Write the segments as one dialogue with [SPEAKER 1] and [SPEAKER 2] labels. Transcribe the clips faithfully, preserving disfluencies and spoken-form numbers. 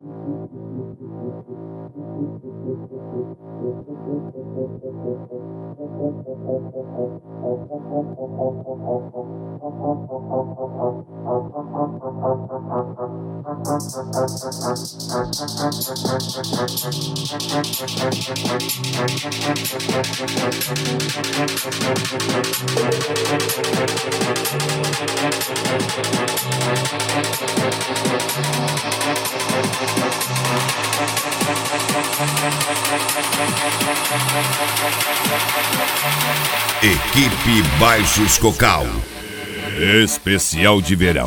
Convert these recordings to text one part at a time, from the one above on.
[SPEAKER 1] Equipe Baixos Cocal. Especial de verão.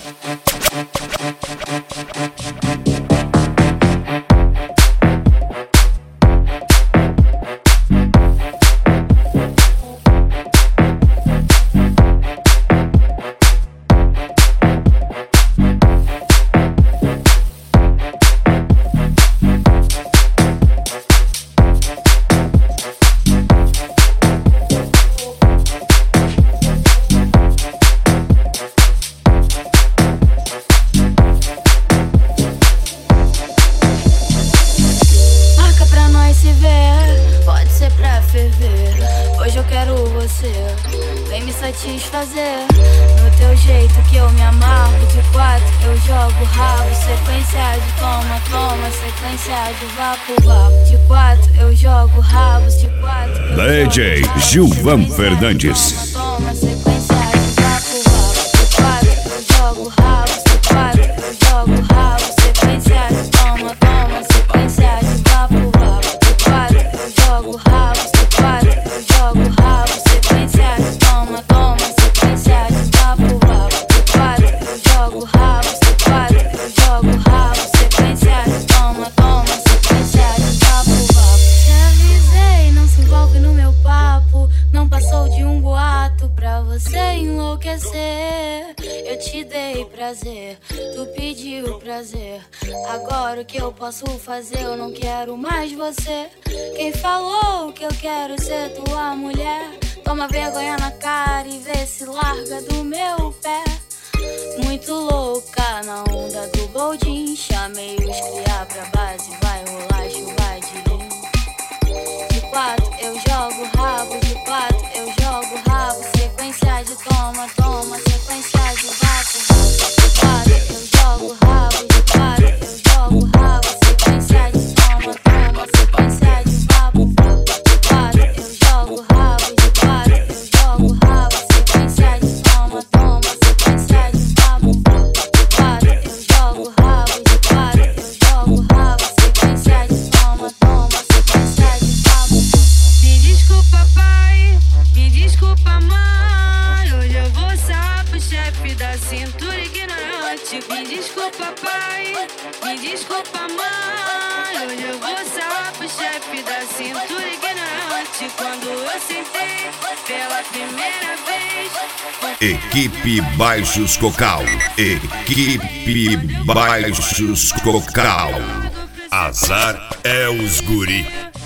[SPEAKER 2] Hoje eu quero você, vem me satisfazer no teu jeito que eu me amarro. De quatro eu jogo rabo, sequência de toma, toma, sequência de vapo, vapo. De quatro eu jogo rabo, de quatro
[SPEAKER 1] D J Gilvan Fernandes.
[SPEAKER 2] Toma, toma, sequência de vapo, vapo. De quatro eu jogo rabo, de quatro eu jogo rabo, sequência de toma, toma, sequência de vapo, vapo. De quatro eu jogo rabo, de quatro eu jogo rabo, sequência de toma, toma, sequência de vapo, vapo. De quatro eu jogo rabo, de quatro eu jogo rabo, sequência de toma, toma, sequência de vapo, vapo. Te avisei, não se envolve no meu papo. Não passou de um boato pra você enlouquecer. Eu te dei prazer, tu pediu prazer. Agora o que eu posso fazer? Eu não quero mais você. Quem falou que eu quero ser tua mulher? Toma vergonha na cara e vê se larga do meu pé. Muito louca na onda do Boldin. Chamei os cria pra base, vai rolar chuva de lim. De quatro eu jogo rabo, de quatro eu jogo rabo, sequência de toma, toma, sequência de vapo. De quatro eu jogo rabo, de quatro eu jogo rabo, sequência de toma, toma, sequência de vapo. De quatro eu jogo rabo, de quatro eu jogo rabo, sequência de toma, toma, sequência de vapo. De quatro eu jogo rabo, de quatro eu jogo rabo, sequência de toma, toma, sequência de vapo.
[SPEAKER 3] Me desculpa, pai, me desculpa, mãe. Hoje eu vou sarrar pro chefe da cintura ignorante. Me desculpa, pai, me desculpa, mãe. Hoje eu vou sarrar pro chefe da cintura ignorante. Quando eu sentei pela primeira vez.
[SPEAKER 1] Equipe Baixos Cocal. Equipe Baixos Cocal. Azar é os guri.